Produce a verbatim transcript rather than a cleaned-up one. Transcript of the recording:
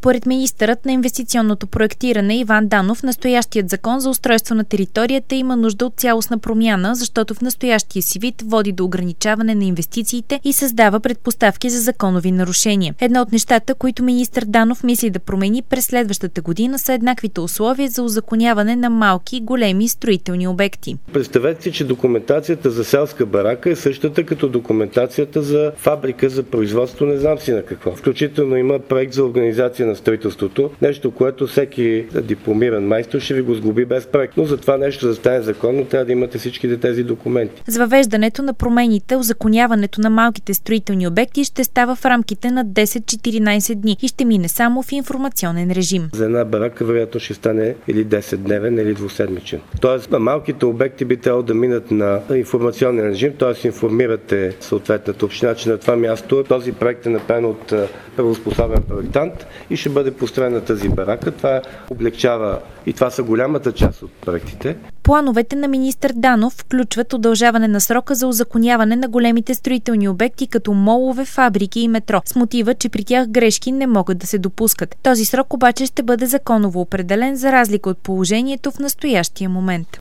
Според министърът на инвестиционното проектиране Иван Данов, настоящият закон за устройство на територията има нужда от цялостна промяна, защото в настоящия си вид води до ограничаване на инвестициите и създава предпоставки за законови нарушения. Едно от нещата, които министър Данов мисли да промени през следващата година, са еднаквите условия за узаконяване на малки и големи строителни обекти. Представете си, че документацията за селска барака е същата като документацията за фабрика за производство, не знам си на какво. Включително има проект за организация на строителството, нещо, което всеки дипломиран майстор ще ви го сглоби без проект. Но за това нещо да стане законно, трябва да имате всичките тези документи. С въвеждането на промените, узаконяването на малките строителни обекти ще става в рамките на десет-четиринайсет дни и ще мине само в информационен режим. За една барака вероятно ще стане или десетдневен, или двуседмичен. Тоест, малките обекти би трябвало да минат на информационен режим, т.е. информирате съответната община, че на това място този проект е направен от правоспособен проектант и ще бъде построена тази барака. Това облегчава и това са голямата част от проектите. Плановете на министър Данов включват удължаване на срока за узаконяване на големите строителни обекти като молове, фабрики и метро, с мотива, че при тях грешки не могат да се допускат. Този срок обаче ще бъде законово определен, за разлика от положението в настоящия момент.